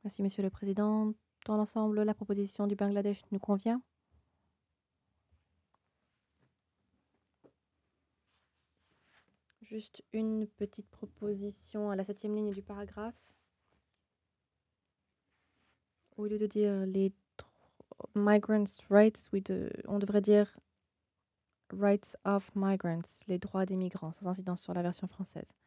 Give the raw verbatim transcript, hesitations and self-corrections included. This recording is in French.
Merci, Monsieur le Président. Dans l'ensemble, la proposition du Bangladesh nous convient. Juste une petite proposition à la septième ligne du paragraphe. Au lieu de dire les tro- migrants' rights, oui, de- on devrait dire rights of migrants, les droits des migrants, sans incidence sur la version française.